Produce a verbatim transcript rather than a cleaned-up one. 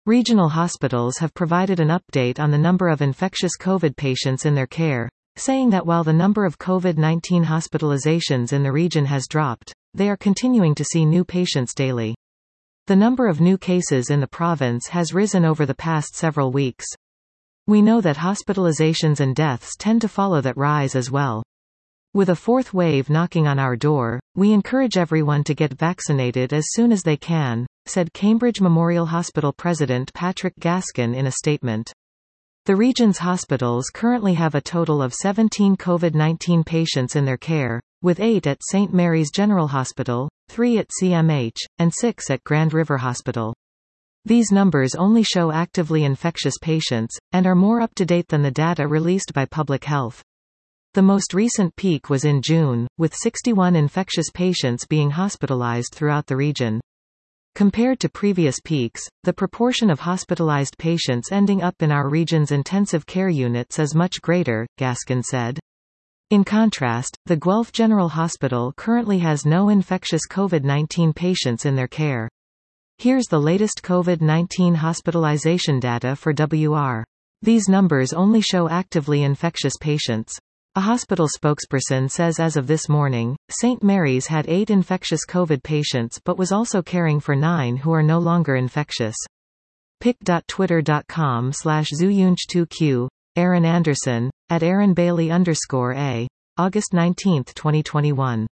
Regional hospitals have provided an update on the number of infectious COVID patients in their care, saying that while the number of COVID nineteen hospitalizations in the region has dropped, they are continuing to see new patients daily. The number of new cases in the province has risen over the past several weeks. We know that hospitalizations and deaths tend to follow that rise as well. With a fourth wave knocking on our door, we encourage everyone to get vaccinated as soon as they can, said Cambridge Memorial Hospital President Patrick Gaskin in a statement. The region's hospitals currently have a total of seventeen COVID nineteen patients in their care, with eight at Saint Mary's General Hospital, three at C M H, and six at Grand River Hospital. These numbers only show actively infectious patients, and are more up to date than the data released by Public Health. The most recent peak was in June, with sixty-one infectious patients being hospitalized throughout the region. Compared to previous peaks, the proportion of hospitalized patients ending up in our region's intensive care units is much greater, Gaskin said. In contrast, the Guelph General Hospital currently has no infectious COVID nineteen patients in their care. Here's the latest COVID nineteen hospitalization data for W R. These numbers only show actively infectious patients. A hospital spokesperson says as of this morning, Saint Mary's had eight infectious COVID patients but was also caring for nine who are no longer infectious. pic dot twitter dot com slash zuyunch two q, Aaron Anderson, at Aaron Bailey underscore A, August nineteenth twenty twenty-one.